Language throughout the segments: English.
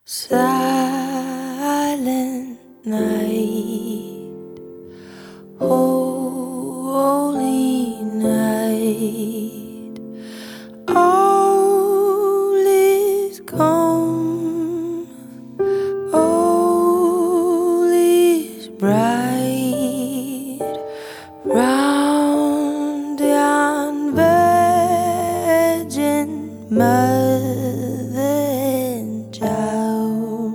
Silent night, holy night, all is calm, all is bright, round yon virgin mother and child.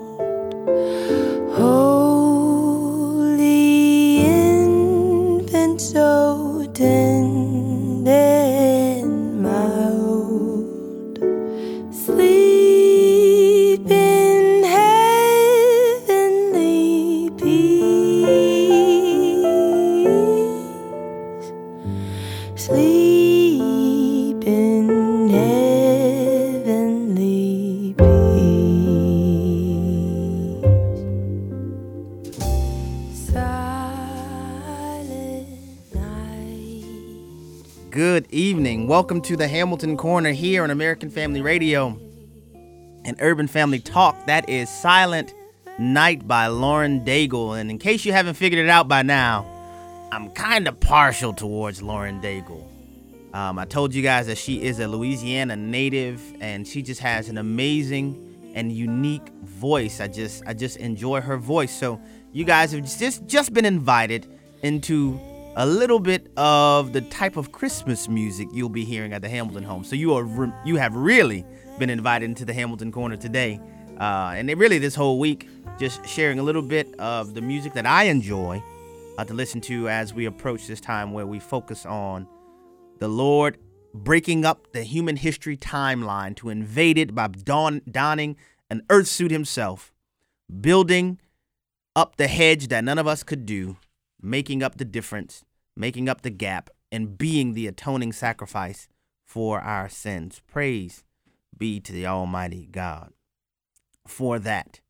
Holy infant, so tender and mild, sleep in heavenly peace, sleep in heavenly peace. Good evening. Welcome to the Hamilton Corner here on American Family Radio and Urban Family Talk. That is Silent Night by Lauren Daigle. And in case you haven't figured it out by now, I'm kind of partial towards Lauren Daigle. I told you guys that she is a Louisiana native and she just has an amazing and unique voice. I just enjoy her voice. So you guys have just been invited into a little bit of the type of Christmas music you'll be hearing at the Hamilton home. So you have really been invited into the Hamilton Corner today. And really this whole week, just sharing a little bit of the music that I enjoy to listen to as we approach this time where we focus on the Lord breaking up the human history timeline to invade it by donning an earth suit himself, building up the hedge that none of us could do, making up the difference, making up the gap, and being the atoning sacrifice for our sins. Praise be to the Almighty God for that.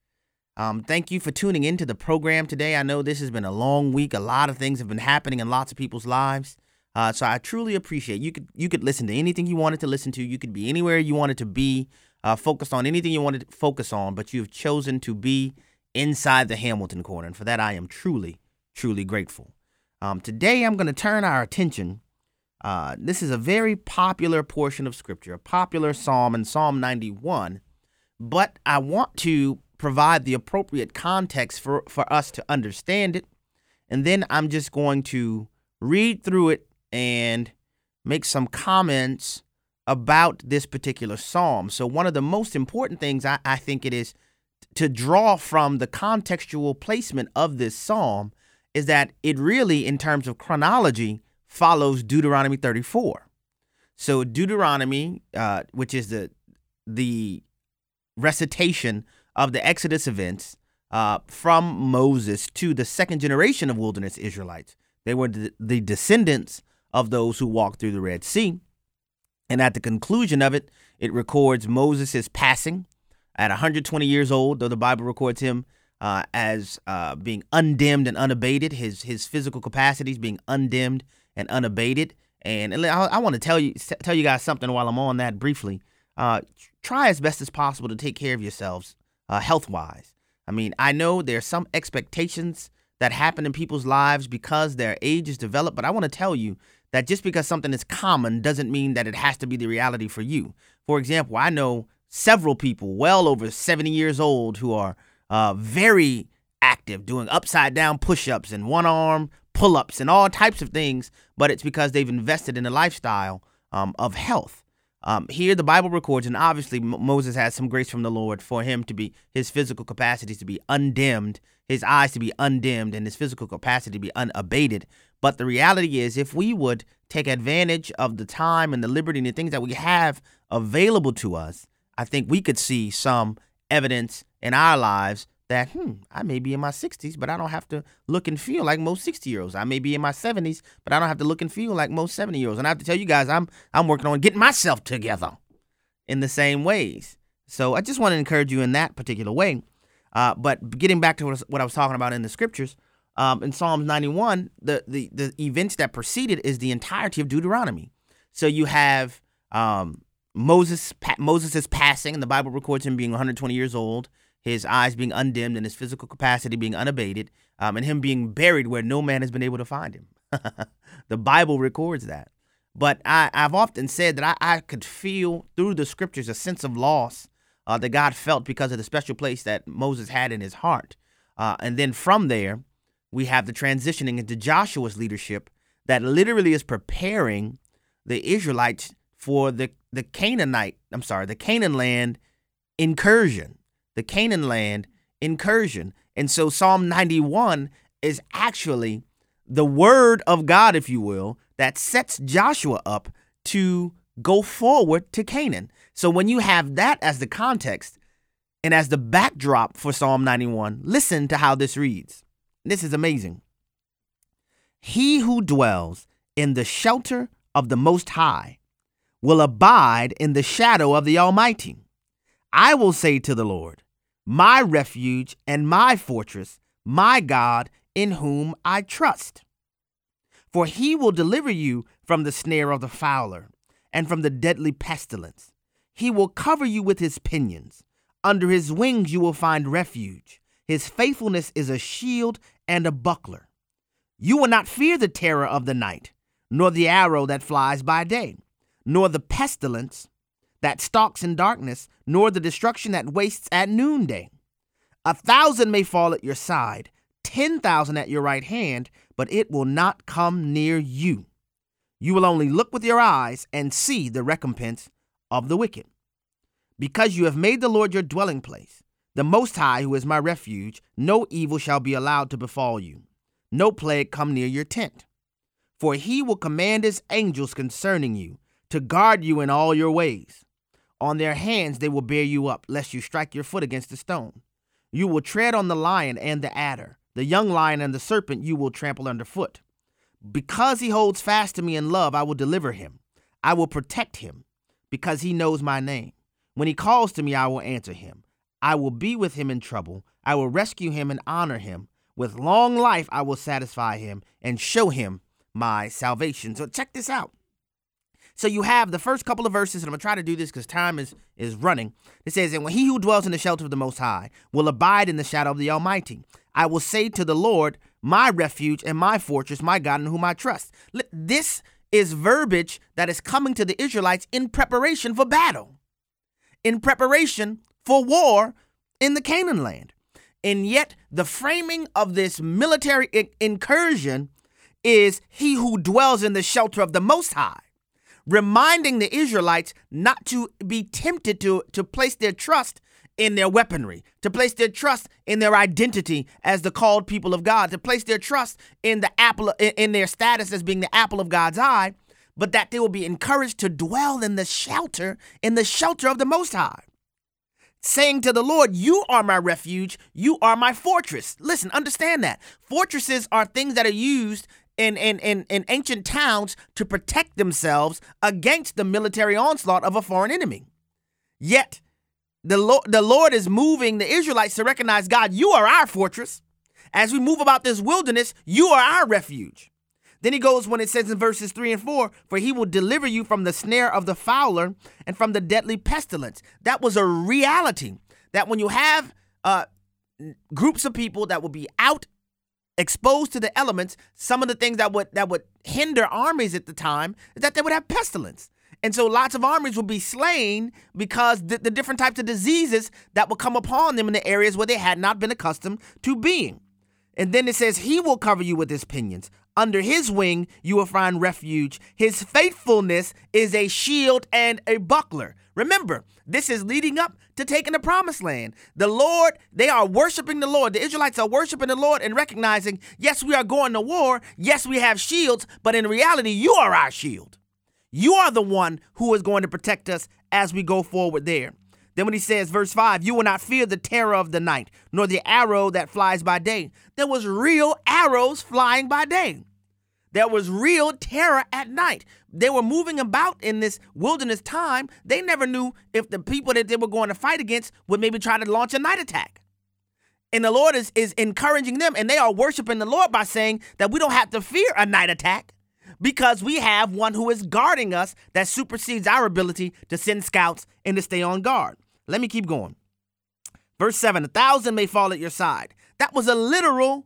Thank you for tuning into the program today. I know this has been a long week. A lot of things have been happening in lots of people's lives. So I truly appreciate you could listen to anything you wanted to listen to. You could be anywhere you wanted to be, focused on anything you wanted to focus on, but you've chosen to be inside the Hamilton Corner. And for that, I am truly grateful. Today, I'm going to turn our attention. This is a very popular portion of Scripture, a popular psalm in Psalm 91, but I want to provide the appropriate context for us to understand it, and then I'm just going to read through it and make some comments about this particular psalm. So one of the most important things I think it is to draw from the contextual placement of this psalm is that it really, in terms of chronology, follows Deuteronomy 34. So Deuteronomy, which is the recitation of the Exodus events from Moses to the second generation of wilderness Israelites. They were the descendants of those who walked through the Red Sea. And at the conclusion of it, it records Moses' passing at 120 years old, though the Bible records him as being undimmed and unabated, his physical capacities being undimmed and unabated. And I want to tell you guys something while I'm on that briefly. Try as best as possible to take care of yourselves health-wise. I mean, I know there's some expectations that happen in people's lives because their age is developed, but I want to tell you that just because something is common doesn't mean that it has to be the reality for you. For example, I know several people well over 70 years old who are very active, doing upside down push-ups and one-arm pull-ups and all types of things, but it's because they've invested in a lifestyle of health. Here the Bible records, and obviously Moses has some grace from the Lord for him to be, his physical capacities to be undimmed, his eyes to be undimmed, and his physical capacity to be unabated. But the reality is, if we would take advantage of the time and the liberty and the things that we have available to us, I think we could see some evidence in our lives that, I may be in my 60s, but I don't have to look and feel like most 60-year-olds. I may be in my 70s, but I don't have to look and feel like most 70-year-olds. And I have to tell you guys, I'm working on getting myself together in the same ways. So I just want to encourage you in that particular way. But getting back to what I was talking about in the scriptures, in Psalms 91, the events that preceded is the entirety of Deuteronomy. So you have Moses' passing, and the Bible records him being 120 years old. his eyes being undimmed and his physical capacity being unabated, and him being buried where no man has been able to find him. The Bible records that. But I've often said that I could feel through the scriptures a sense of loss that God felt because of the special place that Moses had in his heart. And then from there, we have the transitioning into Joshua's leadership that literally is preparing the Israelites for the Canaan land incursion. The Canaan land incursion. And so Psalm 91 is actually the word of God, if you will, that sets Joshua up to go forward to Canaan. So when you have that as the context and as the backdrop for Psalm 91, listen to how this reads. This is amazing. He who dwells in the shelter of the Most High will abide in the shadow of the Almighty. I will say to the Lord, my refuge and my fortress, my God, in whom I trust. For he will deliver you from the snare of the fowler and from the deadly pestilence. He will cover you with his pinions. Under his wings you will find refuge. His faithfulness is a shield and a buckler. You will not fear the terror of the night, nor the arrow that flies by day, nor the pestilence that stalks in darkness, nor the destruction that wastes at noonday. 1,000 may fall at your side, 10,000 at your right hand, but it will not come near you. You will only look with your eyes and see the recompense of the wicked. Because you have made the Lord your dwelling place, the Most High, who is my refuge, no evil shall be allowed to befall you, no plague come near your tent. For he will command his angels concerning you, to guard you in all your ways. On their hands they will bear you up, lest you strike your foot against a stone. You will tread on the lion and the adder, the young lion and the serpent you will trample underfoot. Because he holds fast to me in love, I will deliver him. I will protect him, because he knows my name. When he calls to me, I will answer him. I will be with him in trouble. I will rescue him and honor him. With long life, I will satisfy him and show him my salvation. So check this out. So you have the first couple of verses, and I'm going to try to do this because time is running. It says, and when he who dwells in the shelter of the Most High will abide in the shadow of the Almighty, I will say to the Lord, my refuge and my fortress, my God in whom I trust. This is verbiage that is coming to the Israelites in preparation for battle, in preparation for war in the Canaan land. And yet the framing of this military incursion is he who dwells in the shelter of the Most High, reminding the Israelites not to be tempted to place their trust in their weaponry, to place their trust in their identity as the called people of God, to place their trust in their status as being the apple of God's eye, but that they will be encouraged to dwell in the shelter of the Most High, saying to the Lord, you are my refuge, you are my fortress. Listen, understand that. Fortresses are things that are used in ancient towns to protect themselves against the military onslaught of a foreign enemy. Yet, the Lord is moving the Israelites to recognize, God, you are our fortress. As we move about this wilderness, you are our refuge. Then he goes when it says in verses 3 and 4, for he will deliver you from the snare of the fowler and from the deadly pestilence. That was a reality, that when you have groups of people that will be out exposed to the elements, some of the things that would hinder armies at the time is that they would have pestilence. And so lots of armies would be slain because the different types of diseases that would come upon them in the areas where they had not been accustomed to being. And then it says, he will cover you with his pinions. Under his wing, you will find refuge. His faithfulness is a shield and a buckler. Remember, this is leading up to taking the promised land. The Lord, they are worshiping the Lord. The Israelites are worshiping the Lord and recognizing, yes, we are going to war. Yes, we have shields, but in reality, you are our shield. You are the one who is going to protect us as we go forward there. Then when he says, verse 5, you will not fear the terror of the night, nor the arrow that flies by day. There was real arrows flying by day. There was real terror at night. They were moving about in this wilderness time. They never knew if the people that they were going to fight against would maybe try to launch a night attack. And the Lord is encouraging them, and they are worshiping the Lord by saying that we don't have to fear a night attack because we have one who is guarding us that supersedes our ability to send scouts and to stay on guard. Let me keep going. Verse 7, 1,000 may fall at your side. That was a literal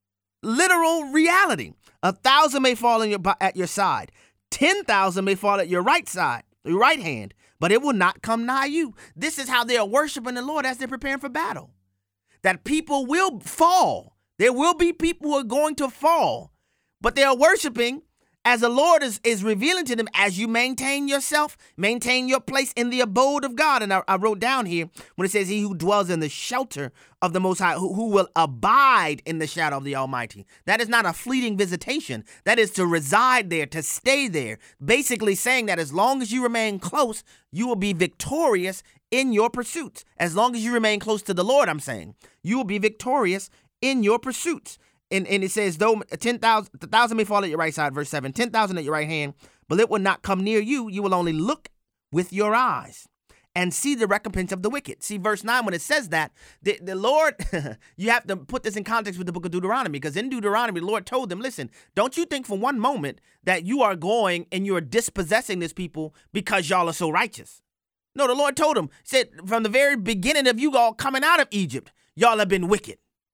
reality. 1,000 may fall at your side. 10,000 may fall at your right side, your right hand, but it will not come nigh you. This is how they are worshiping the Lord as they're preparing for battle. That people will fall. There will be people who are going to fall, but they are worshiping as the Lord is revealing to them, as you maintain yourself, maintain your place in the abode of God. And I wrote down here when it says, he who dwells in the shelter of the Most High, who will abide in the shadow of the Almighty. That is not a fleeting visitation. That is to reside there, to stay there. Basically saying that as long as you remain close, you will be victorious in your pursuits. As long as you remain close to the Lord, I'm saying, you will be victorious in your pursuits. And it says, though 1,000 may fall at your right side, verse 7, 10,000 at your right hand, but it will not come near you. You will only look with your eyes and see the recompense of the wicked. See, verse 9, when it says that, the Lord, you have to put this in context with the book of Deuteronomy, because in Deuteronomy, the Lord told them, listen, don't you think for one moment that you are going and you're dispossessing this people because y'all are so righteous. No, the Lord told them, said, from the very beginning of you all coming out of Egypt, y'all have been wicked.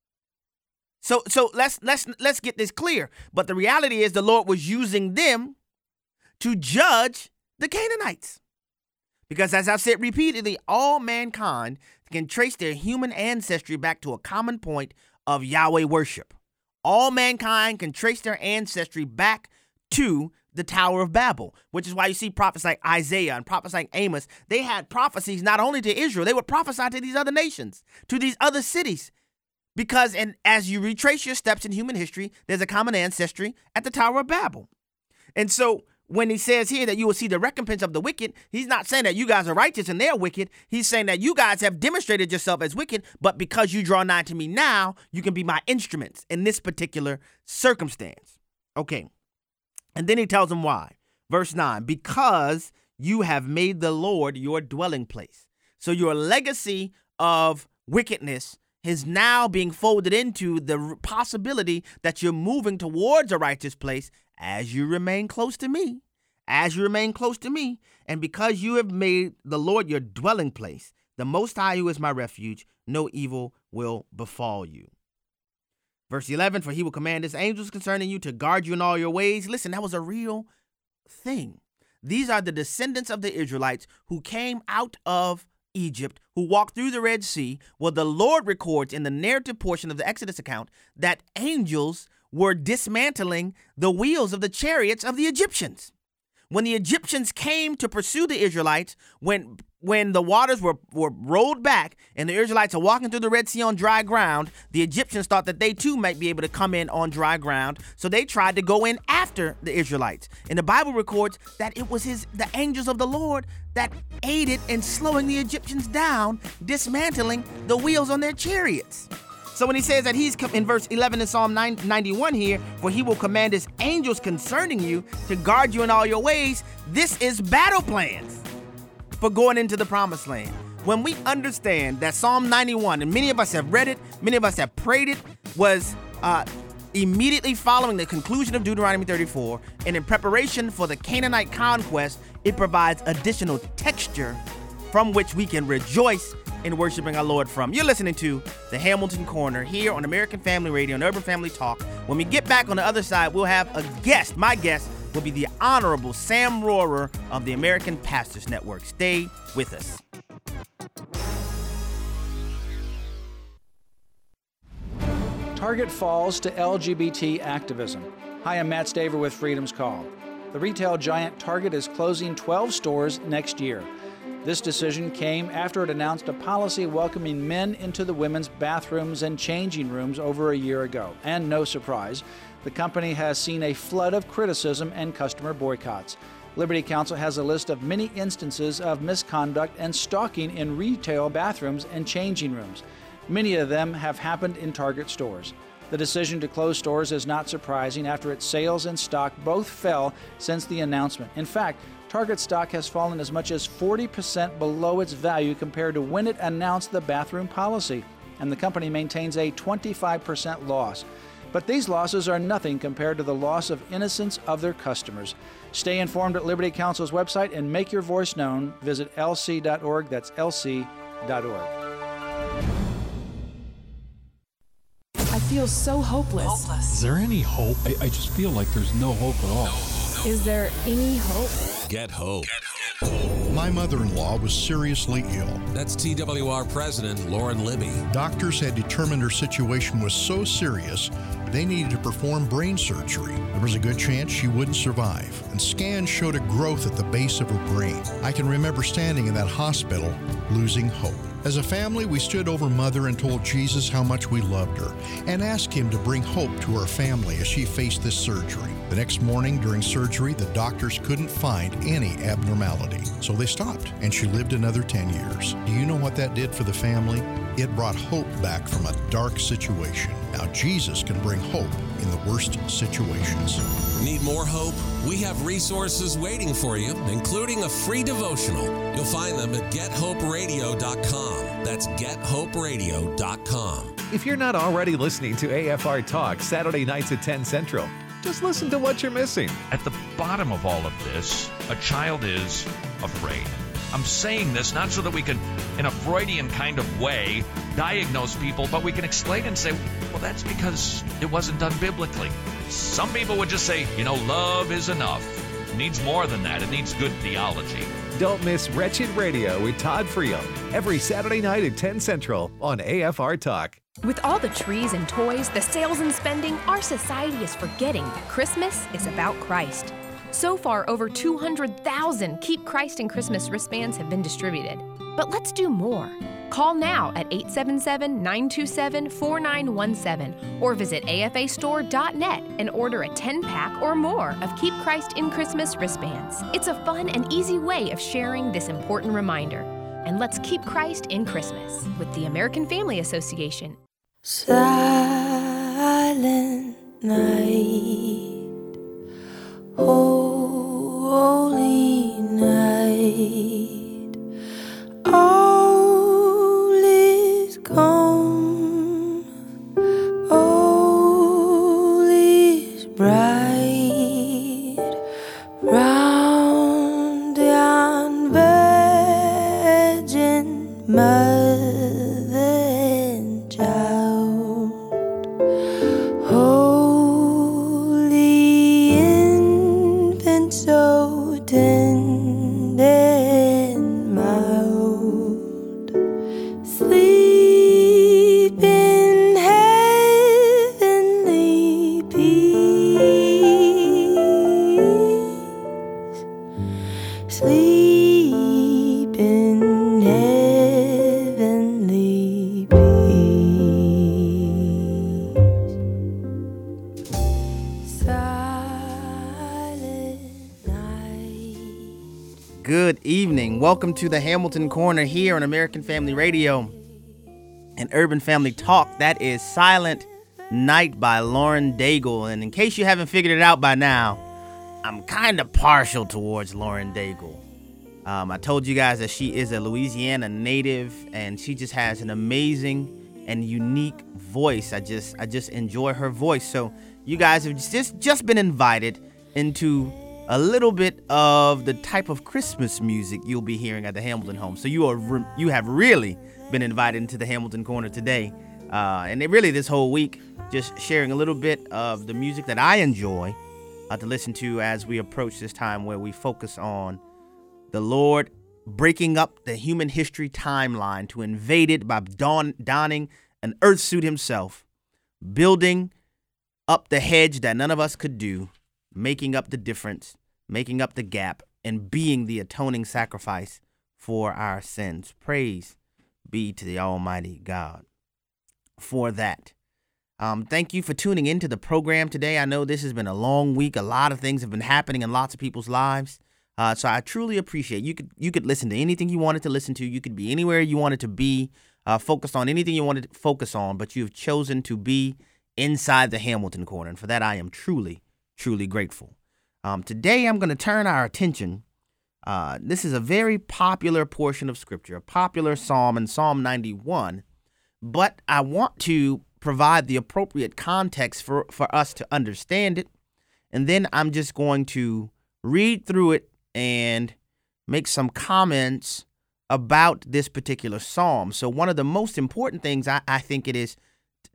So let's get this clear. But the reality is the Lord was using them to judge the Canaanites. Because as I've said repeatedly, all mankind can trace their human ancestry back to a common point of Yahweh worship. All mankind can trace their ancestry back to the Tower of Babel, which is why you see prophets like Isaiah and prophets like Amos. They had prophecies not only to Israel, they would prophesy to these other nations, to these other cities. Because as you retrace your steps in human history, there's a common ancestry at the Tower of Babel. And so when he says here that you will see the recompense of the wicked, he's not saying that you guys are righteous and they're wicked. He's saying that you guys have demonstrated yourself as wicked, but because you draw nigh to me now, you can be my instruments in this particular circumstance. Okay. And then he tells them why. Verse 9, because you have made the Lord your dwelling place. So your legacy of wickedness is now being folded into the possibility that you're moving towards a righteous place as you remain close to me. As you remain close to me, and because you have made the Lord your dwelling place, the Most High who is my refuge, no evil will befall you. Verse 11, for he will command his angels concerning you to guard you in all your ways. Listen, that was a real thing. These are the descendants of the Israelites who came out of Egypt, who walked through the Red Sea. Well, the Lord records in the narrative portion of the Exodus account that angels were dismantling the wheels of the chariots of the Egyptians. When the Egyptians came to pursue the Israelites, when the waters were rolled back and the Israelites are walking through the Red Sea on dry ground, the Egyptians thought that they too might be able to come in on dry ground. So they tried to go in after the Israelites. And the Bible records that it was the angels of the Lord that aided in slowing the Egyptians down, dismantling the wheels on their chariots. So when he says that he's in verse 11 in Psalm 91 here, for he will command his angels concerning you to guard you in all your ways, this is battle plans for going into the promised land. When we understand that Psalm 91, and many of us have read it, many of us have prayed it, was immediately following the conclusion of Deuteronomy 34, and in preparation for the Canaanite conquest, it provides additional texture from which we can rejoice in worshiping our Lord from. You're listening to the Hamilton Corner here on American Family Radio and Urban Family Talk. When we get back on the other side, we'll have a guest. My guest will be the Honorable Sam Rohrer of the American Pastors Network. Stay with us. Target falls to LGBT activism. Hi, I'm Matt Staver with Freedom's Call. The retail giant Target is closing 12 stores next year. This decision came after it announced a policy welcoming men into the women's bathrooms and changing rooms over a year ago. And no surprise, the company has seen a flood of criticism and customer boycotts. Liberty Counsel has a list of many instances of misconduct and stalking in retail bathrooms and changing rooms. Many of them have happened in Target stores. The decision to close stores is not surprising after its sales and stock both fell since the announcement. In fact, Target stock has fallen as much as 40% below its value compared to when it announced the bathroom policy, and the company maintains a 25% loss. But these losses are nothing compared to the loss of innocence of their customers. Stay informed at Liberty Counsel's website and make your voice known. Visit lc.org. That's lc.org. feels so hopeless. Is there any hope? I just feel like there's no hope at all. Is there any hope? Get hope. My mother-in-law was seriously ill. That's TWR President Lauren Libby. Doctors had determined her situation was so serious, they needed to perform brain surgery. There was a good chance she wouldn't survive, and scans showed a growth at the base of her brain. I can remember standing in that hospital, losing hope. As a family, we stood over Mother and told Jesus how much we loved her and asked him to bring hope to her family as she faced this surgery. The next morning during surgery, the doctors couldn't find any abnormality, so they stopped, and she lived another 10 years. Do you know what that did for the family? It brought hope back from a dark situation. Now Jesus can bring hope in the worst situations. Need more hope? We have resources waiting for you, including a free devotional. You'll find them at gethoperadio.com. That's gethoperadio.com. If you're not already listening to AFR Talk Saturday nights at 10 Central, just listen to what you're missing. At the bottom of all of this, a child is afraid. I'm saying this not so that we can, in a Freudian kind of way, diagnose people, but we can explain and say, well, that's because it wasn't done biblically. Some people would just say, love is enough. It needs more than that. It needs good theology. Don't miss Wretched Radio with Todd Frio every Saturday night at 10 Central on AFR Talk. With all the trees and toys, the sales and spending, our society is forgetting that Christmas is about Christ. So far, over 200,000 Keep Christ in Christmas wristbands have been distributed. But let's do more. Call now at 877-927-4917 or visit afastore.net and order a 10-pack or more of Keep Christ in Christmas wristbands. It's a fun and easy way of sharing this important reminder. And let's keep Christ in Christmas with the American Family Association. Silent night, holy night, all is calm, all is bright, round yon virgin mother and child, holy infant, so tender and mild, sleep in heavenly peace, sleep in heavenly peace. Silent night. Good evening. Welcome to the Hamilton Corner here on American Family Radio and Urban Family Talk. That is Silent Night by Lauren Daigle. And in case you haven't figured it out by now, I'm kind of partial towards Lauren Daigle. I told you guys that she is a Louisiana native, and she just has an amazing and unique voice. I just enjoy her voice. So you guys have just been invited into a little bit of the type of Christmas music you'll be hearing at the Hamilton home. So you have really been invited into the Hamilton Corner today, and really this whole week, just sharing a little bit of the music that I enjoy to listen to as we approach this time where we focus on the Lord breaking up the human history timeline to invade it by donning an earth suit himself, building up the hedge that none of us could do, making up the difference, making up the gap, and being the atoning sacrifice for our sins. Praise be to the Almighty God for that. Thank you for tuning into the program today. I know this has been a long week. A lot of things have been happening in lots of people's lives. So I truly appreciate you could listen to anything you wanted to listen to. You could be anywhere you wanted to be, focused on anything you wanted to focus on, but you've chosen to be inside the Hamilton Corner. And for that, I am truly, truly grateful. Today, I'm going to turn our attention. This is a very popular portion of Scripture, a popular psalm in Psalm 91. But I want to provide the appropriate context for us to understand it. And then I'm just going to read through it and make some comments about this particular psalm. So one of the most important things I think it is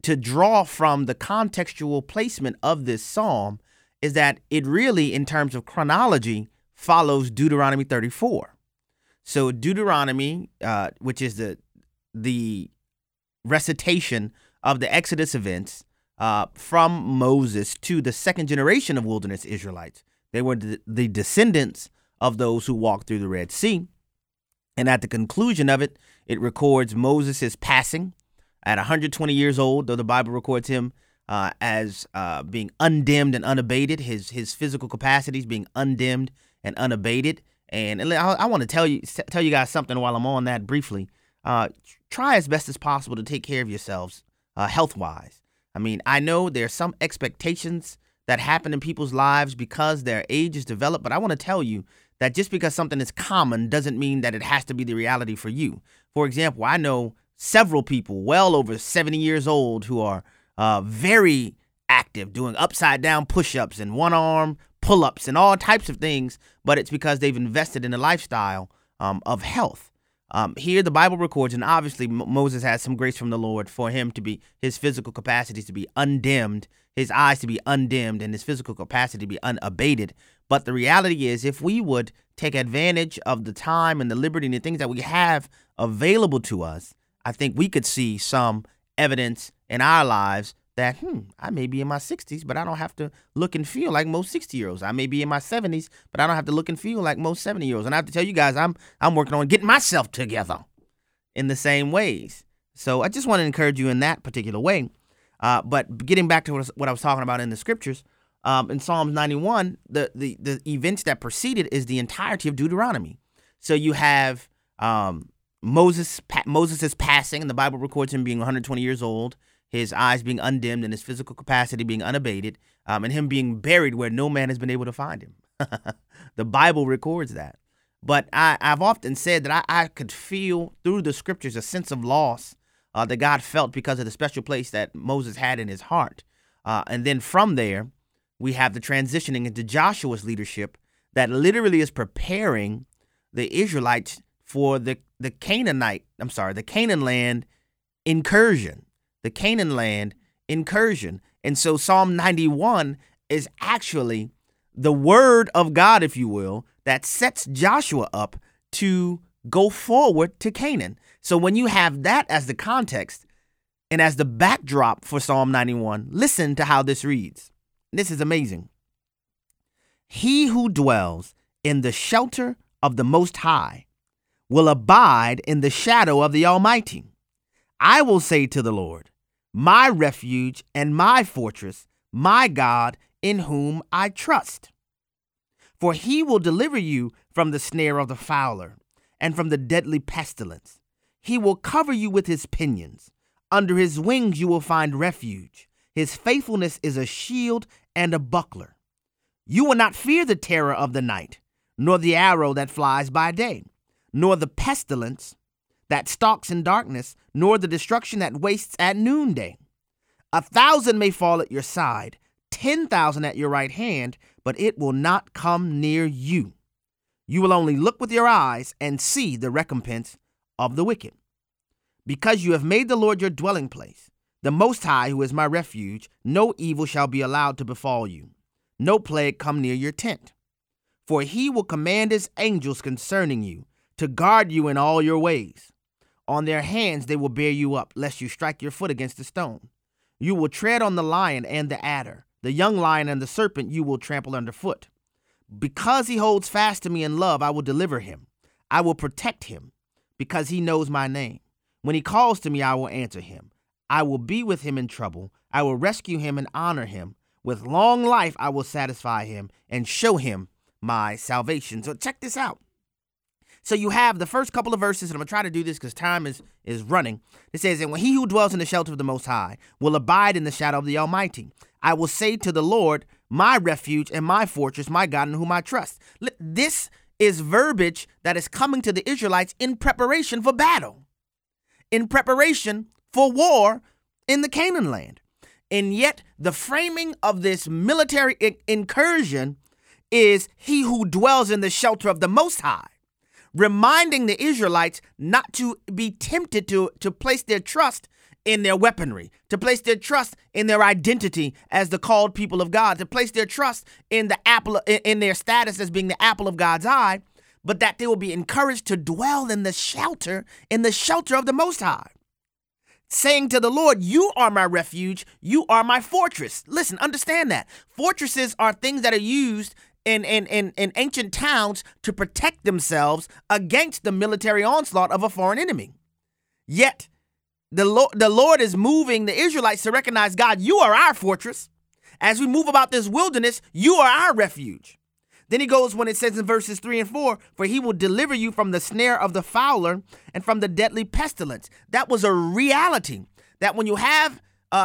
to draw from the contextual placement of this psalm is that it really, in terms of chronology, follows Deuteronomy 34. So Deuteronomy, which is the recitation of the Exodus events from Moses to the second generation of wilderness Israelites. They were the descendants of those who walked through the Red Sea. And at the conclusion of it, it records Moses' passing at 120 years old, though the Bible records him as being undimmed and unabated, his physical capacities being undimmed and unabated. And I want to tell you guys something while I'm on that briefly. Try as best as possible to take care of yourselves health-wise. I mean, I know there are some expectations that happen in people's lives because their age is developed, but I want to tell you that just because something is common doesn't mean that it has to be the reality for you. For example, I know several people well over 70 years old who are very active, doing upside-down push-ups and one-arm pull-ups and all types of things, but it's because they've invested in a lifestyle of health. Here the Bible records, and obviously Moses has some grace from the Lord for him to be, his physical capacities to be undimmed, his eyes to be undimmed, and his physical capacity to be unabated. But the reality is, if we would take advantage of the time and the liberty and the things that we have available to us, I think we could see some evidence in our lives that, I may be in my 60s, but I don't have to look and feel like most 60-year-olds. I may be in my 70s, but I don't have to look and feel like most 70-year-olds. And I have to tell you guys, I'm working on getting myself together in the same ways. So I just want to encourage you in that particular way. But getting back to what I was talking about in the scriptures, in Psalms 91, the events that preceded is the entirety of Deuteronomy. So you have Moses' passing, and the Bible records him being 120 years old, his eyes being undimmed and his physical capacity being unabated, and him being buried where no man has been able to find him. The Bible records that. But I've often said that I could feel through the scriptures a sense of loss that God felt because of the special place that Moses had in his heart. And then from there, we have the transitioning into Joshua's leadership that literally is preparing the Israelites for the Canaan land incursion. The Canaan land incursion. And so Psalm 91 is actually the word of God, if you will, that sets Joshua up to go forward to Canaan. So when you have that as the context and as the backdrop for Psalm 91, listen to how this reads. This is amazing. He who dwells in the shelter of the Most High will abide in the shadow of the Almighty. I will say to the Lord, my refuge and my fortress, my God, in whom I trust. For he will deliver you from the snare of the fowler and from the deadly pestilence. He will cover you with his pinions. Under his wings you will find refuge. His faithfulness is a shield and a buckler. You will not fear the terror of the night, nor the arrow that flies by day, nor the pestilence that stalks in darkness, nor the destruction that wastes at noonday. 1,000 may fall at your side, 10,000 at your right hand, but it will not come near you. You will only look with your eyes and see the recompense of the wicked. Because you have made the Lord your dwelling place, the Most High, who is my refuge, no evil shall be allowed to befall you, no plague come near your tent. For he will command his angels concerning you, to guard you in all your ways. On their hands they will bear you up, lest you strike your foot against a stone. You will tread on the lion and the adder, the young lion and the serpent you will trample underfoot. Because he holds fast to me in love, I will deliver him. I will protect him, because he knows my name. When he calls to me, I will answer him. I will be with him in trouble. I will rescue him and honor him. With long life I will satisfy him and show him my salvation. So check this out. So you have the first couple of verses, and I'm going to try to do this because time is running. It says, and when he who dwells in the shelter of the Most High will abide in the shadow of the Almighty, I will say to the Lord, my refuge and my fortress, my God in whom I trust. This is verbiage that is coming to the Israelites in preparation for battle, in preparation for war in the Canaan land. And yet the framing of this military incursion is he who dwells in the shelter of the Most High, reminding the Israelites not to be tempted to place their trust in their weaponry, to place their trust in their identity as the called people of God, to place their trust in in their status as being the apple of God's eye, but that they will be encouraged to dwell in the shelter of the Most High, saying to the Lord, you are my refuge, you are my fortress. Listen, understand that. Fortresses are things that are used in ancient towns to protect themselves against the military onslaught of a foreign enemy. Yet, the Lord is moving the Israelites to recognize, God, you are our fortress. As we move about this wilderness, you are our refuge. Then he goes when it says in verses 3 and 4, for he will deliver you from the snare of the fowler and from the deadly pestilence. That was a reality, that when you have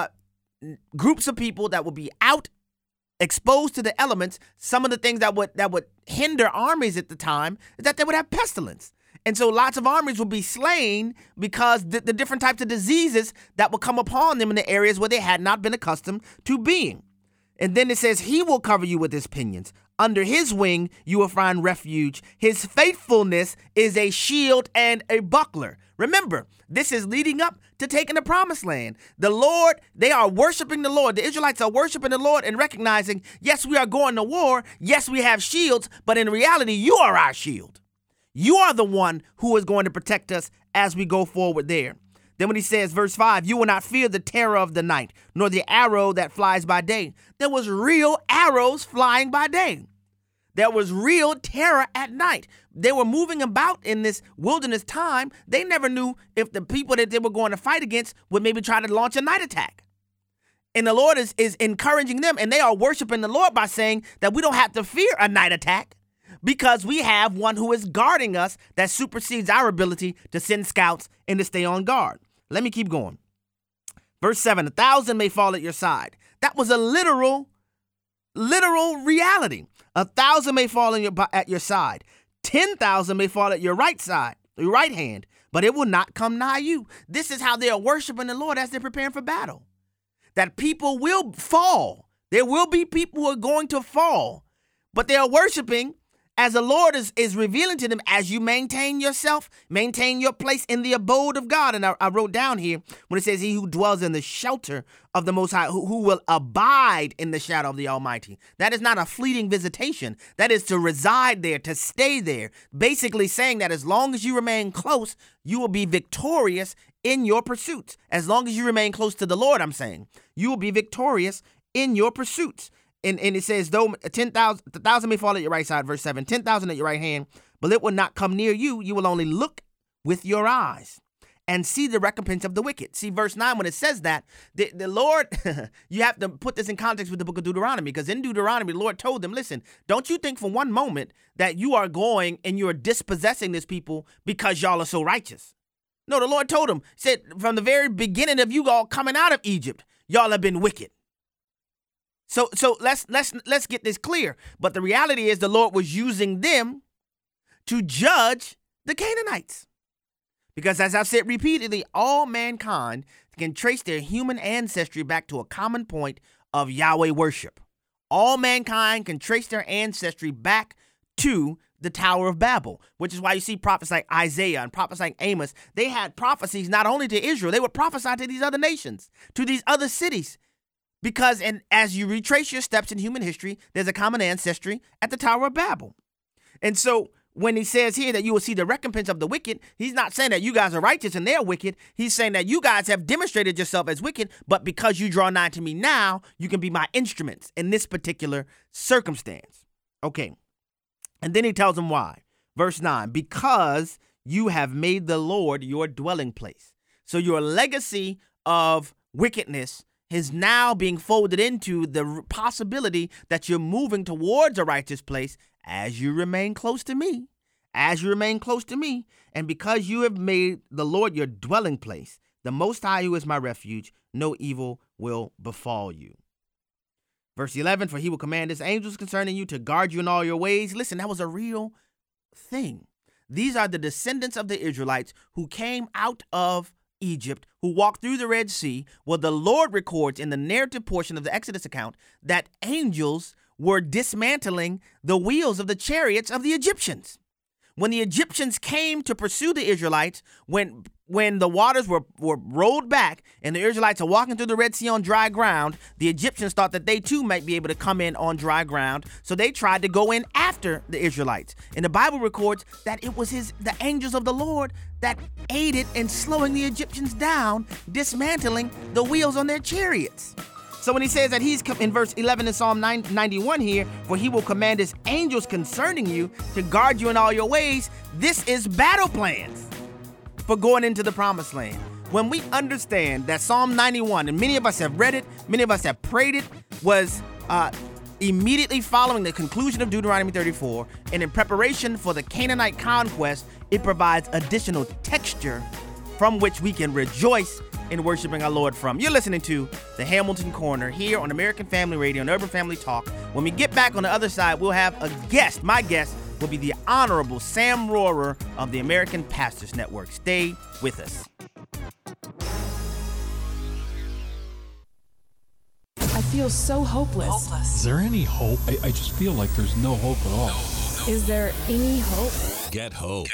groups of people that will be out exposed to the elements, some of the things that would hinder armies at the time is that they would have pestilence. And so lots of armies would be slain because the different types of diseases that will come upon them in the areas where they had not been accustomed to being. And then it says, he will cover you with his pinions. Under his wing, you will find refuge. His faithfulness is a shield and a buckler. Remember, this is leading up to taking the promised land. The Lord, they are worshiping the Lord. The Israelites are worshiping the Lord and recognizing, yes, we are going to war. Yes, we have shields, but in reality, you are our shield. You are the one who is going to protect us as we go forward there. Then when he says, verse 5, you will not fear the terror of the night, nor the arrow that flies by day. There was real arrows flying by day. There was real terror at night. They were moving about in this wilderness time. They never knew if the people that they were going to fight against would maybe try to launch a night attack. And the Lord is encouraging them, and they are worshiping the Lord by saying that we don't have to fear a night attack because we have one who is guarding us that supersedes our ability to send scouts and to stay on guard. Let me keep going. Verse 7, 1,000 may fall at your side. That was a literal reality. 1,000 may fall at your side. 10,000 may fall at your right side, your right hand, but it will not come nigh you. This is how they are worshiping the Lord as they're preparing for battle. That people will fall. There will be people who are going to fall, but they are worshiping as the Lord is revealing to them, as you maintain yourself, maintain your place in the abode of God. And I wrote down here when it says, he who dwells in the shelter of the Most High, who will abide in the shadow of the Almighty. That is not a fleeting visitation. That is to reside there, to stay there. Basically saying that as long as you remain close, you will be victorious in your pursuits. As long as you remain close to the Lord, I'm saying, you will be victorious in your pursuits. And it says, though 1,000 may fall at your right side, verse 7, 10,000 at your right hand, but it will not come near you. You will only look with your eyes and see the recompense of the wicked. See, verse 9, when it says that, the Lord, you have to put this in context with the book of Deuteronomy, because in Deuteronomy, the Lord told them, listen, don't you think for one moment that you are going and you're dispossessing this people because y'all are so righteous. No, the Lord told them, said, from the very beginning of you all coming out of Egypt, y'all have been wicked. So let's get this clear. But the reality is the Lord was using them to judge the Canaanites. Because as I've said repeatedly, all mankind can trace their human ancestry back to a common point of Yahweh worship. All mankind can trace their ancestry back to the Tower of Babel, which is why you see prophets like Isaiah and prophets like Amos. They had prophecies not only to Israel, they would prophesy to these other nations, to these other cities. Because as you retrace your steps in human history, there's a common ancestry at the Tower of Babel. And so when he says here that you will see the recompense of the wicked, he's not saying that you guys are righteous and they're wicked. He's saying that you guys have demonstrated yourself as wicked, but because you draw nigh to me now, you can be my instruments in this particular circumstance. Okay. And then he tells them why. Verse 9, because you have made the Lord your dwelling place. So your legacy of wickedness is now being folded into the possibility that you're moving towards a righteous place as you remain close to me. As you remain close to me, and because you have made the Lord your dwelling place, the Most High who is my refuge, no evil will befall you. Verse 11, for he will command his angels concerning you to guard you in all your ways. Listen, that was a real thing. These are the descendants of the Israelites who came out of Egypt, who walked through the Red Sea. Well, the Lord records in the narrative portion of the Exodus account that angels were dismantling the wheels of the chariots of the Egyptians. When the Egyptians came to pursue the Israelites, when when the waters were rolled back and the Israelites are walking through the Red Sea on dry ground, the Egyptians thought that they too might be able to come in on dry ground. So they tried to go in after the Israelites. And the Bible records that it was the angels of the Lord that aided in slowing the Egyptians down, dismantling the wheels on their chariots. So when he says that he's in verse 11 in Psalm 91 here, for he will command his angels concerning you to guard you in all your ways, this is battle plans for going into the promised land. When we understand that Psalm 91, and many of us have read it, many of us have prayed it, was immediately following the conclusion of Deuteronomy 34, and in preparation for the Canaanite conquest, it provides additional texture from which we can rejoice in worshiping our Lord from. You're listening to the Hamilton Corner here on American Family Radio and Urban Family Talk. When we get back on the other side, we'll have a guest. My guest will be the Honorable Sam Rohrer of the American Pastors Network. Stay with us. I feel so hopeless. Is there any hope? I just feel like there's no hope at all. Is there any hope? Get hope.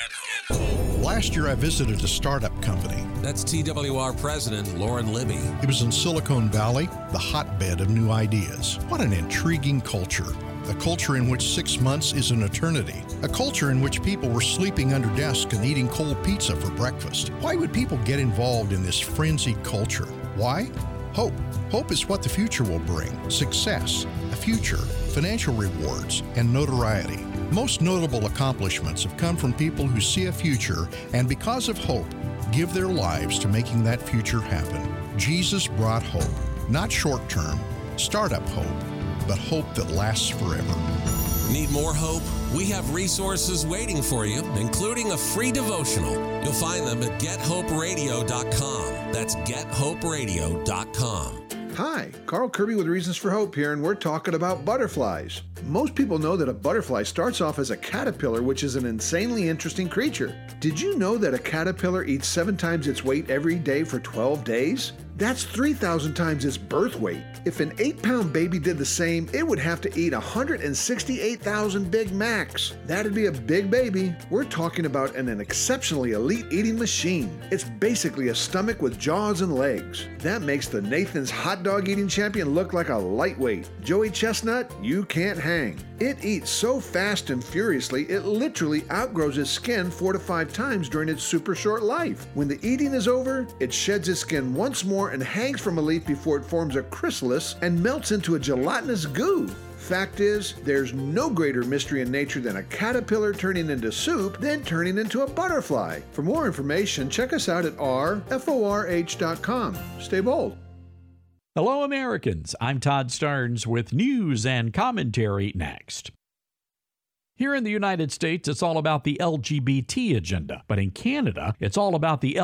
Last year, I visited a startup company. That's TWR President Lauren Libby. It was in Silicon Valley, the hotbed of new ideas. What an intriguing culture. A culture in which 6 months is an eternity. A culture in which people were sleeping under desks and eating cold pizza for breakfast. Why would people get involved in this frenzied culture? Why? Hope. Hope is what the future will bring. Success, a future, financial rewards, and notoriety. Most notable accomplishments have come from people who see a future and, because of hope, give their lives to making that future happen. Jesus brought hope, not short-term, startup hope, but hope that lasts forever. Need more hope? We have resources waiting for you, including a free devotional. You'll find them at gethoperadio.com. That's gethoperadio.com. Hi, Carl Kirby with Reasons for Hope here, and we're talking about butterflies. Most people know that a butterfly starts off as a caterpillar, which is an insanely interesting creature. Did you know that a caterpillar eats 7 times its weight every day for 12 days? That's 3,000 times its birth weight. If an 8-pound baby did the same, it would have to eat 168,000 Big Macs. That'd be a big baby. We're talking about an exceptionally elite eating machine. It's basically a stomach with jaws and legs. That makes the Nathan's hot dog eating champion look like a lightweight. Joey Chestnut, you can't hang. It eats so fast and furiously, it literally outgrows its skin 4 to 5 times during its super short life. When the eating is over, it sheds its skin once more and hangs from a leaf before it forms a chrysalis and melts into a gelatinous goo. Fact is, there's no greater mystery in nature than a caterpillar turning into soup, then turning into a butterfly. For more information, check us out at rforh.com. Stay bold. Hello, Americans. I'm Todd Starnes with news and commentary next. Here in the United States, it's all about the LGBT agenda. But in Canada, it's all about the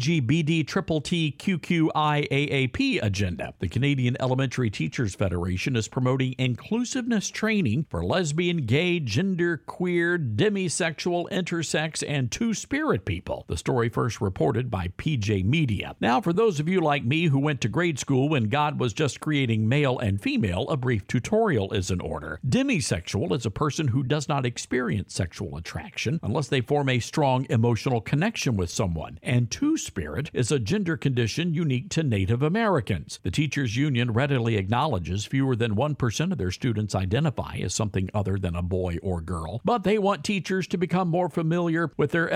LGBTTTQQIAAP agenda. The Canadian Elementary Teachers Federation is promoting inclusiveness training for lesbian, gay, gender, queer, demisexual, intersex, and two-spirit people. The story first reported by PJ Media. Now, for those of you like me who went to grade school when God was just creating male and female, a brief tutorial is in order. Demisexual is a person who does not experience sexual attraction unless they form a strong emotional connection with someone. And two-spirit is a gender condition unique to Native Americans. The Teachers Union readily acknowledges fewer than 1% of their students identify as something other than a boy or girl, but they want teachers to become more familiar with their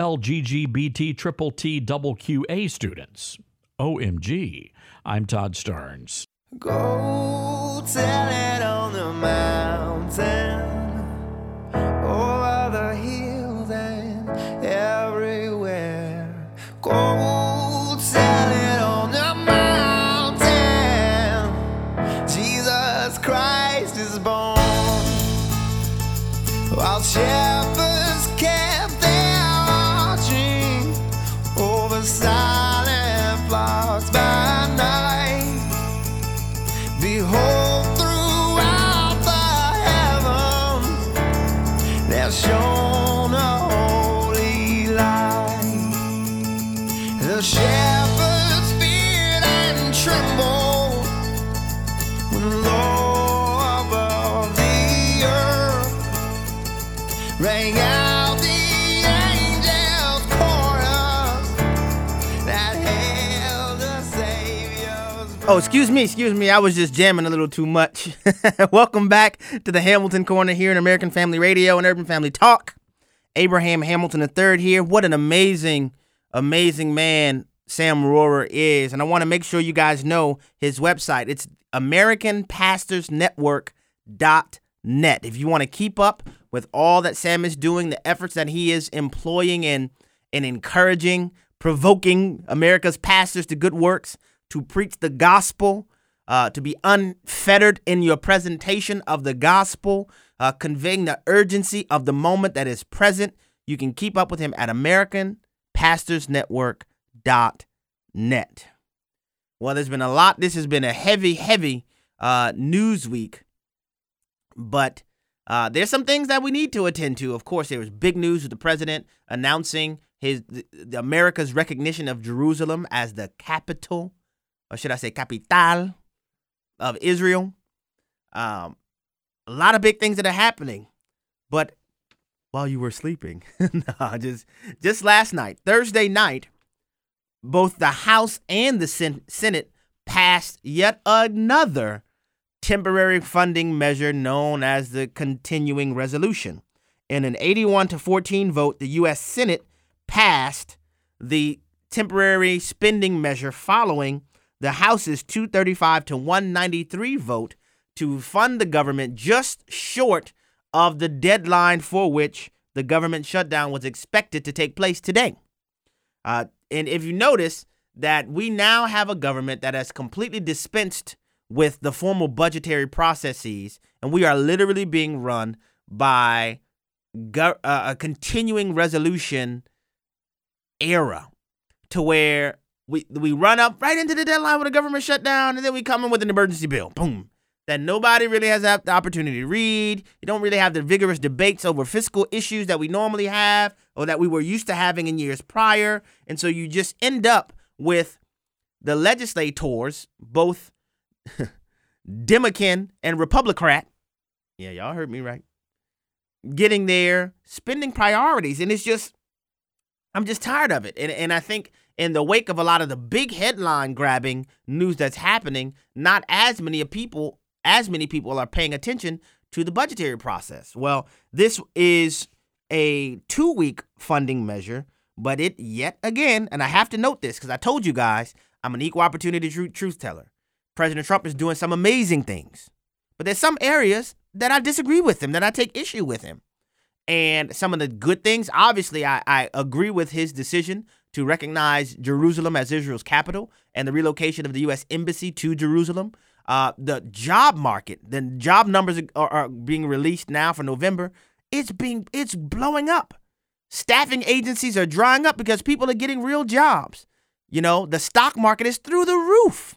LGBTTTQA students. OMG. I'm Todd Starnes. Go tell it on the mountain, over the hills and everywhere. Go tell it on the mountain, Jesus Christ is born. While shepherds kept their watching over silent flocks by night, behold, throughout the heavens there shone a holy light. The shepherds feared and trembled when low above the earth rang Oh, excuse me. I was just jamming a little too much. Welcome back to the Hamilton Corner here in American Family Radio and Urban Family Talk. Abraham Hamilton III here. What an amazing man Sam Rohrer is. And I want to make sure you guys know his website. It's AmericanPastorsNetwork.net. If you want to keep up with all that Sam is doing, the efforts that he is employing and encouraging, provoking America's pastors to good works, to preach the gospel, to be unfettered in your presentation of the gospel, conveying the urgency of the moment that is present. You can keep up with him at AmericanPastorsNetwork.net. Well, there's been a lot. This has been a heavy news week, but there's some things that we need to attend to. Of course, there was big news with the president announcing the America's recognition of Jerusalem as the capital, or should I say capital, of Israel. A lot of big things that are happening, but while you were sleeping, just last night, Thursday night, both the House and the Senate passed yet another temporary funding measure known as the Continuing Resolution. In an 81-14 vote, the U.S. Senate passed the temporary spending measure following the House's 235-193 vote to fund the government just short of the deadline for which the government shutdown was expected to take place today. And if you notice that we now have a government that has completely dispensed with the formal budgetary processes, and we are literally being run by a continuing resolution era, to where we run up right into the deadline with a government shutdown, and then we come in with an emergency bill, boom, that nobody really has the opportunity to read. You don't really have the vigorous debates over fiscal issues that we normally have or that we were used to having in years prior. And so you just end up with the legislators, both Democrat and Republican, yeah, y'all heard me right, getting their spending priorities. And I'm just tired of it. And I think in the wake of a lot of the big headline grabbing news that's happening, not as many people are paying attention to the budgetary process. Well, this is a 2-week funding measure, but it yet again, and I have to note this because I told you guys I'm an equal opportunity truth teller. President Trump is doing some amazing things, but there's some areas that I disagree with him, that I take issue with him. And some of the good things, obviously, I agree with his decision to recognize Jerusalem as Israel's capital and the relocation of the U.S. Embassy to Jerusalem. The job market, the job numbers are being released now for November. It's blowing up. Staffing agencies are drying up because people are getting real jobs. You know, the stock market is through the roof.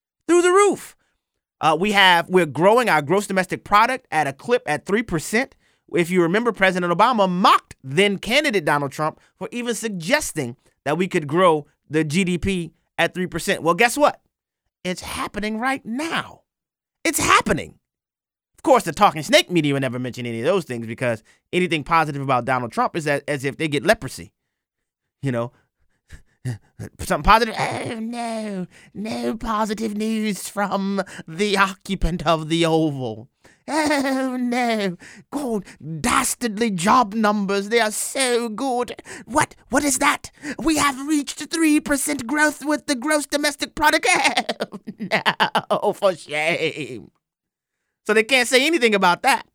We're growing our gross domestic product at a clip at 3%. If you remember, President Obama mocked then candidate Donald Trump for even suggesting that we could grow the GDP at 3%. Well, guess what? It's happening right now. It's happening. Of course, the talking snake media would never mention any of those things because anything positive about Donald Trump is as if they get leprosy. You know, something positive. Oh, no positive news from the occupant of the Oval. Oh, no. God, dastardly job numbers. They are so good. What is that? We have reached 3% growth with the gross domestic product. Oh, no, for shame. So they can't say anything about that.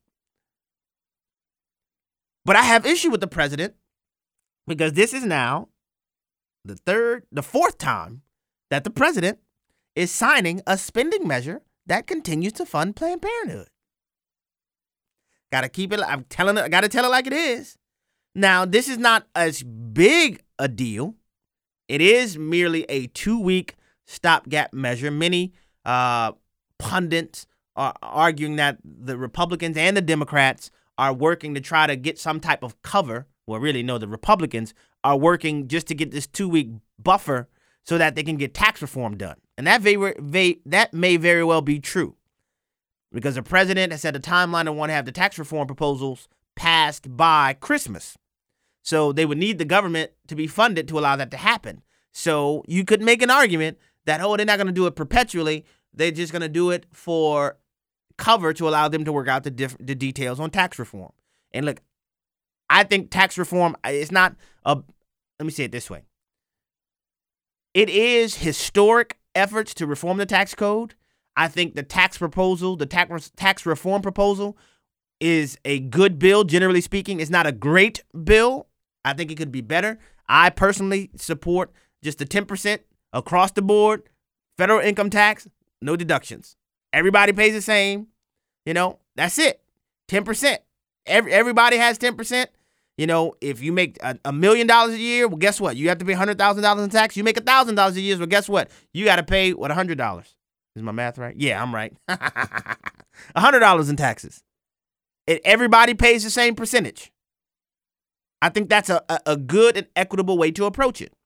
But I have issue with the president because this is now the fourth time that the president is signing a spending measure that continues to fund Planned Parenthood. Gotta keep it. I gotta tell it like it is. Now, this is not as big a deal. It is merely a 2-week stopgap measure. Many pundits are arguing that the Republicans and the Democrats are working to try to get some type of cover. Well, really, no, the Republicans are working just to get this 2-week buffer so that they can get tax reform done. And that may very well be true. Because the president has set a timeline to want to have the tax reform proposals passed by Christmas. So they would need the government to be funded to allow that to happen. So you could make an argument that, they're not going to do it perpetually. They're just going to do it for cover to allow them to work out the details on tax reform. And look, I think tax reform is not let me say it this way. It is historic efforts to reform the tax code. I think the tax reform proposal is a good bill, generally speaking. It's not a great bill. I think it could be better. I personally support just the 10% across the board, federal income tax, no deductions. Everybody pays the same. That's it. 10%. Everybody has 10%. If you make $1 million a year, well, guess what? You have to pay $100,000 in tax. You make $1,000 a year, well, guess what? You got to pay, $100? Is my math right? Yeah, I'm right. $100 in taxes. Everybody pays the same percentage. I think that's a good and equitable way to approach it.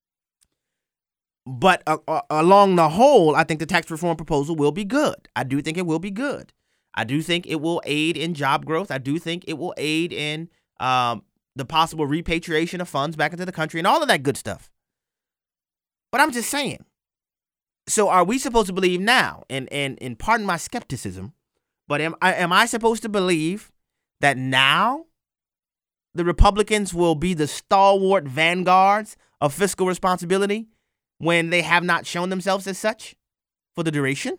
But along the whole, I think the tax reform proposal will be good. I do think it will be good. I do think it will aid in job growth. I do think it will aid in the possible repatriation of funds back into the country and all of that good stuff. But I'm just saying. So are we supposed to believe now, and pardon my skepticism, but am I supposed to believe that now the Republicans will be the stalwart vanguards of fiscal responsibility when they have not shown themselves as such for the duration?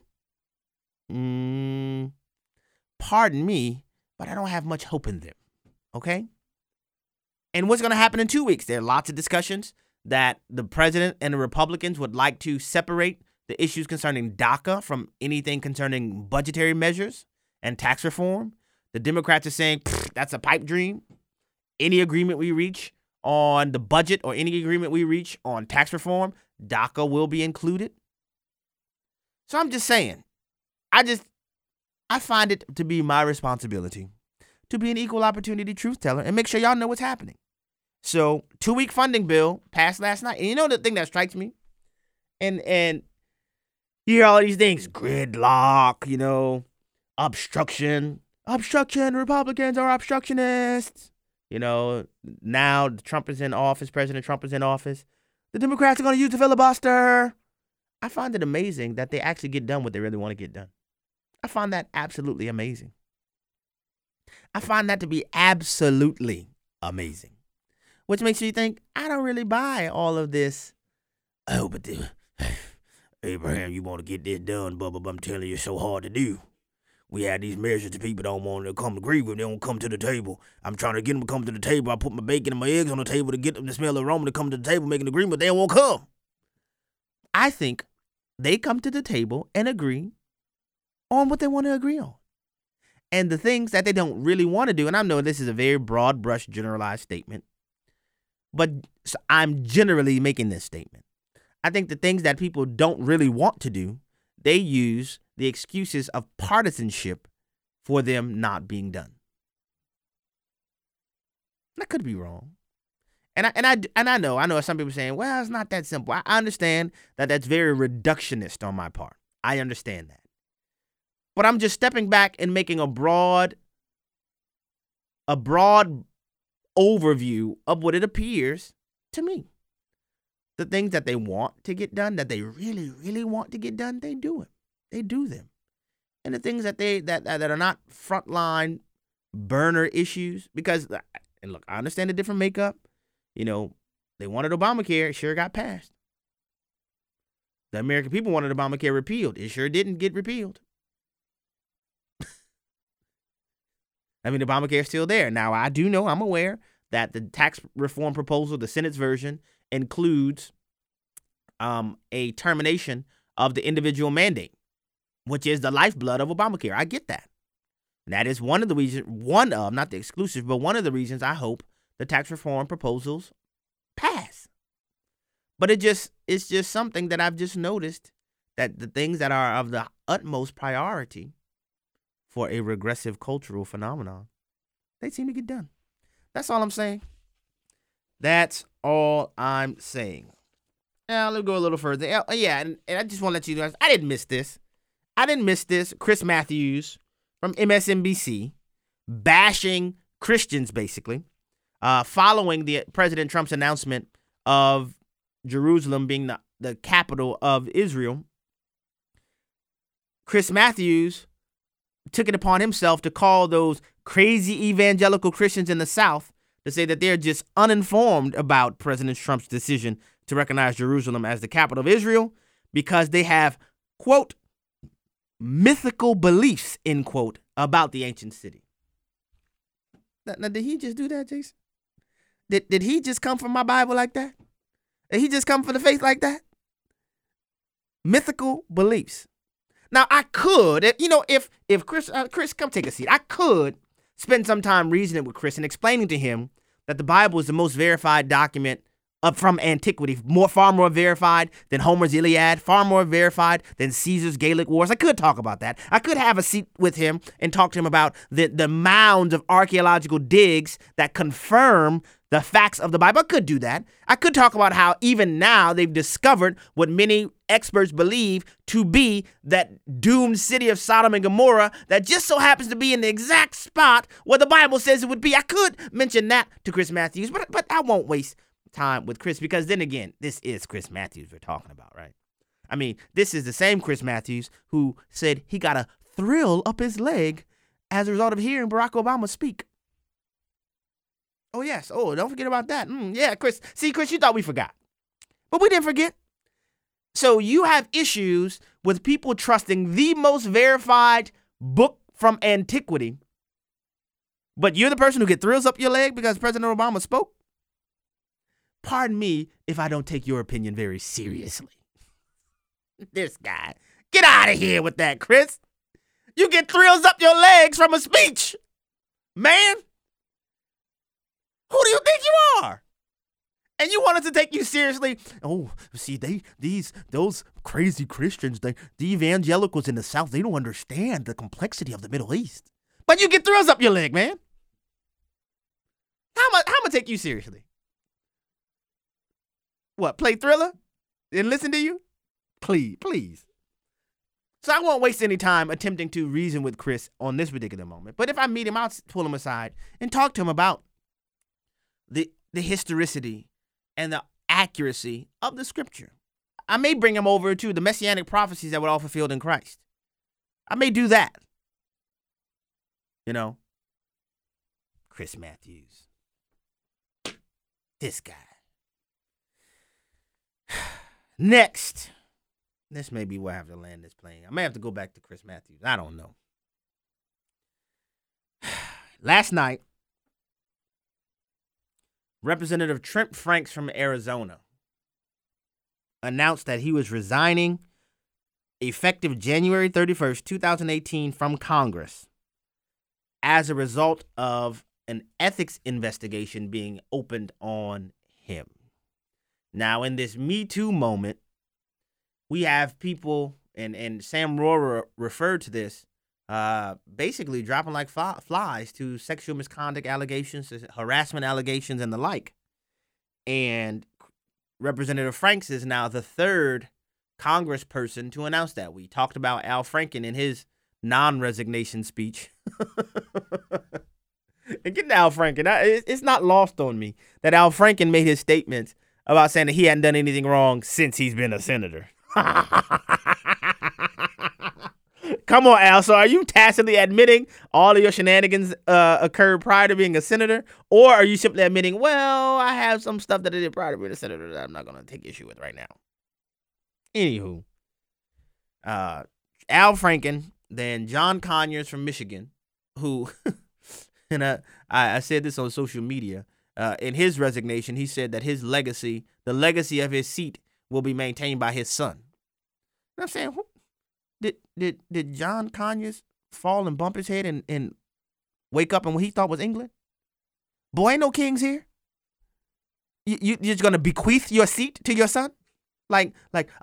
Pardon me, but I don't have much hope in them, okay? And what's going to happen in 2 weeks? There are lots of discussions that the president and the Republicans would like to separate the issues concerning DACA from anything concerning budgetary measures and tax reform. The Democrats are saying, that's a pipe dream. Any agreement we reach on the budget or any agreement we reach on tax reform, DACA will be included. So I'm just saying, I find it to be my responsibility to be an equal opportunity truth teller and make sure y'all know what's happening. So 2-week funding bill passed last night. And the thing that strikes me? And you hear all these things, gridlock, obstruction, Republicans are obstructionists. Now Trump is in office, President Trump is in office. The Democrats are going to use the filibuster. I find it amazing that they actually get done what they really want to get done. I find that absolutely amazing. I find that to be absolutely amazing. Which makes me think, I don't really buy all of this. Oh, but Abraham, you want to get this done, Bubba, but I'm telling you, it's so hard to do. We had these measures that people don't want to come agree with. They don't come to the table. I'm trying to get them to come to the table. I put my bacon and my eggs on the table to get them to smell the aroma to come to the table, make an agreement, but they won't come. I think they come to the table and agree on what they want to agree on. And the things that they don't really want to do, and I know this is a very broad brush generalized statement, but I'm generally making this statement. I think the things that people don't really want to do, they use the excuses of partisanship for them not being done. And I could be wrong. And I know some people saying, well, it's not that simple. I understand that that's very reductionist on my part. I understand that. But I'm just stepping back and making a broad overview of what it appears to me. The things that they want to get done, that they really, really want to get done, they do it. They do them. And the things that are not frontline burner issues, because, and look, I understand the different makeup. They wanted Obamacare, it sure got passed. The American people wanted Obamacare repealed. It sure didn't get repealed. Obamacare is still there. Now, I'm aware that the tax reform proposal, the Senate's version, includes a termination of the individual mandate, which is the lifeblood of Obamacare. I get that. And that is one of the reasons, not the exclusive, but one of the reasons I hope the tax reform proposals pass. But it's just something that I've just noticed, that the things that are of the utmost priority for a regressive cultural phenomenon, they seem to get done. That's all I'm saying. That's all I'm saying. Now, let's go a little further. Yeah, and I just want to let you know, I didn't miss this. Chris Matthews from MSNBC bashing Christians, basically, following the President Trump's announcement of Jerusalem being the the capital of Israel, Chris Matthews took it upon himself to call those crazy evangelical Christians in the South to say that they're just uninformed about President Trump's decision to recognize Jerusalem as the capital of Israel because they have, quote, mythical beliefs, end quote, about the ancient city. Now, did he just do that, Jason? Did he just come from my Bible like that? Did he just come from the faith like that? Mythical beliefs. Now, I could, if Chris, come take a seat. I could spend some time reasoning with Chris and explaining to him that the Bible is the most verified document from antiquity, far more verified than Homer's Iliad, far more verified than Caesar's Gallic Wars. I could talk about that. I could have a seat with him and talk to him about the mounds of archaeological digs that confirm the facts of the Bible. I could do that. I could talk about how even now they've discovered what many experts believe to be that doomed city of Sodom and Gomorrah that just so happens to be in the exact spot where the Bible says it would be. I could mention that to Chris Matthews, but I won't waste time with Chris because then again, this is Chris Matthews we're talking about, right? I mean, this is the same Chris Matthews who said he got a thrill up his leg as a result of hearing Barack Obama speak. Oh, yes. Oh, don't forget about that. Yeah, Chris. See, Chris, you thought we forgot. But we didn't forget. So you have issues with people trusting the most verified book from antiquity, but you're the person who gets thrills up your leg because President Obama spoke? Pardon me if I don't take your opinion very seriously. This guy. Get out of here with that, Chris. You get thrills up your legs from a speech. Man. Who do you think you are? And you want us to take you seriously? Oh, see, those crazy Christians, the evangelicals in the South, they don't understand the complexity of the Middle East. But you get thrills up your leg, man. How am I take you seriously? What, play Thriller and listen to you? Please. So I won't waste any time attempting to reason with Chris on this particular moment. But if I meet him, I'll pull him aside and talk to him about the historicity and the accuracy of the scripture. I may bring him over to the messianic prophecies that were all fulfilled in Christ. I may do that. Chris Matthews. This guy. Next. This may be where I have to land this plane. I may have to go back to Chris Matthews. I don't know. Last night, Representative Trent Franks from Arizona announced that he was resigning effective January 31st, 2018 from Congress as a result of an ethics investigation being opened on him. Now, in this Me Too moment, we have people, and Sam Rohrer referred to this, basically dropping like flies to sexual misconduct allegations, harassment allegations, and the like. And Representative Franks is now the third congressperson to announce that. We talked about Al Franken in his non-resignation speech. And getting to Al Franken, it's not lost on me that Al Franken made his statements about saying that he hadn't done anything wrong since he's been a senator. Come on, Al. So are you tacitly admitting all of your shenanigans occurred prior to being a senator? Or are you simply admitting, well, I have some stuff that I did prior to being a senator that I'm not going to take issue with right now? Anywho, Al Franken, then John Conyers from Michigan, who, and I said this on social media, in his resignation, he said that his legacy, the legacy of his seat, will be maintained by his son. And I'm saying, Did John Conyers fall and bump his head and wake up in what he thought was England? Boy, ain't no kings here. You're just gonna bequeath your seat to your son, it's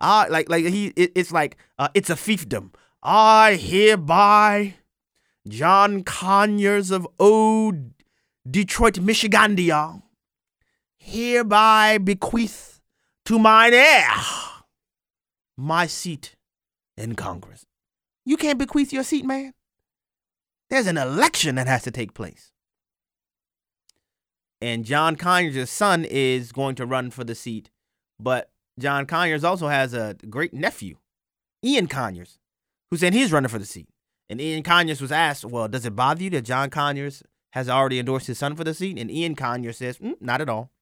a fiefdom. I hereby, John Conyers of old Detroit, Michigandia, hereby bequeath to mine heir my seat in Congress. You can't bequeath your seat, man. There's an election that has to take place. And John Conyers' son is going to run for the seat, but John Conyers also has a great nephew, Ian Conyers, who said he's running for the seat. And Ian Conyers was asked, well, does it bother you that John Conyers has already endorsed his son for the seat? And Ian Conyers says, not at all.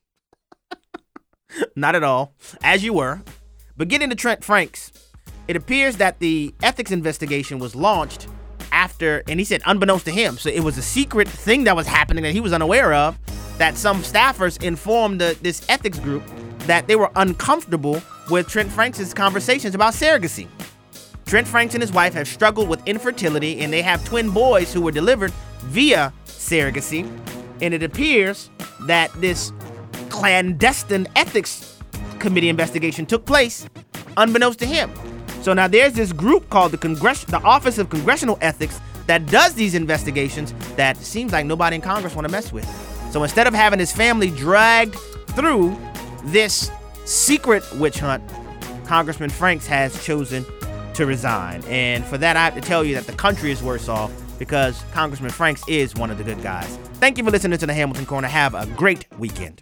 Not at all, as you were. But getting to Trent Franks, it appears that the ethics investigation was launched after, and he said unbeknownst to him, so it was a secret thing that was happening that he was unaware of, that some staffers informed this ethics group that they were uncomfortable with Trent Franks' conversations about surrogacy. Trent Franks and his wife have struggled with infertility, and they have twin boys who were delivered via surrogacy, and it appears that this clandestine ethics committee investigation took place unbeknownst to him. So now there's this group called the Office of Congressional Ethics that does these investigations that seems like nobody in Congress want to mess with. So instead of having his family dragged through this secret witch hunt, Congressman Franks has chosen to resign. And for that, I have to tell you that the country is worse off because Congressman Franks is one of the good guys. Thank you for listening to the Hamilton Corner. Have a great weekend.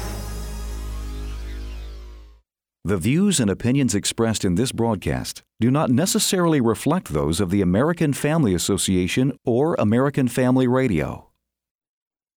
The views and opinions expressed in this broadcast do not necessarily reflect those of the American Family Association or American Family Radio.